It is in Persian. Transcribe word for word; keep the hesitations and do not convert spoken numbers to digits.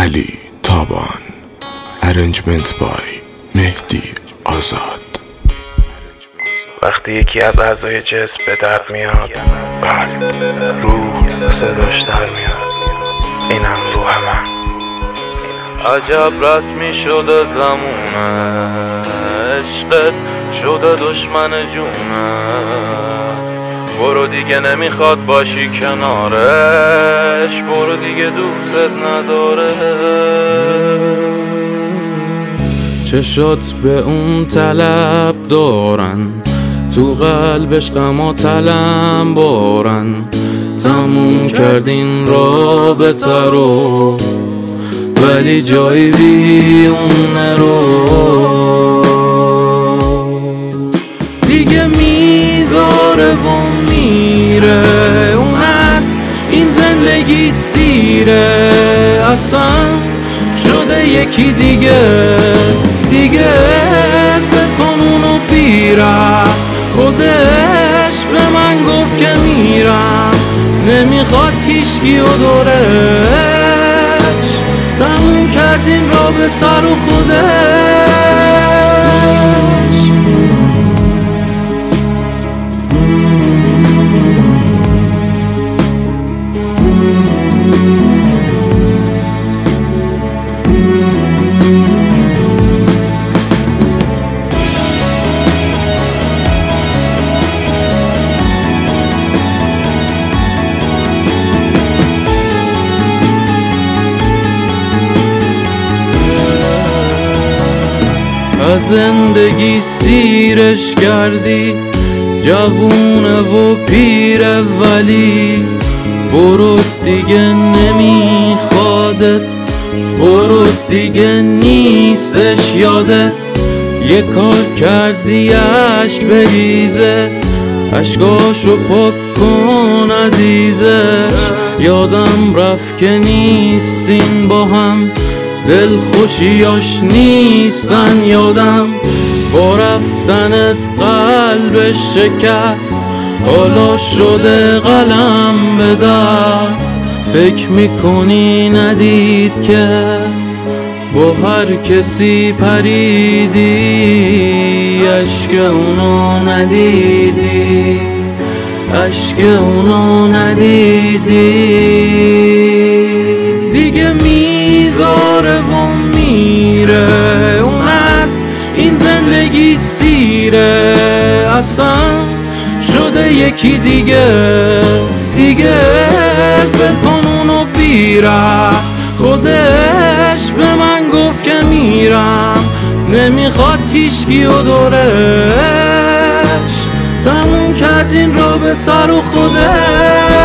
علی تابان. Arrangement by مهدی آزاد. وقتی یکی از اعضای جسم به درد میاد، قلب، روح صداش در میاد. اینم روح من. عجب رسمی شده زمونه، عشقت شده دشمن جونه. برو دیگه نمیخواد باشی کنارش، برو دیگه دوست نداره. چشات به اون طلب دارن، تو قلبش غم و تلم بارن. تموم کردین رابطه رو، ولی جایی بی اون نرو. دیگه میذاره و میره، اون از این زندگی سیره. اصلا شده یکی دیگه، دیگه بکن اونو بیره. خودش به من گفت که میرم، نمیخواد هیچکی و دورش. تموم کردیم رابطه رو خودش. از زندگی سیرش کردی، جوونه و پیره، ولی برو دیگه نمیخوادت. برو دیگه نیستش یادت. یه کار کردی عشق بریزه، عشقاشو پاک کن عزیزش. یادم رفت که نیستین با هم، دل خوشیاش نیستن یادم. با رفتنت قلبش شکست، حالا شده قلم به دست. فکر میکنی ندید که با هر کسی پریدی، عشق اونو ندیدی، عشق اونو ندیدی. دیگه میذاره و میره، اون از این زندگی سیره. اصلا شده یکی دیگه، دیگه بکن اونو بیره. خودش به من گفت که میرم، نمیخواد هیچکی و دورش. تموم کردین رابطه رو خودش.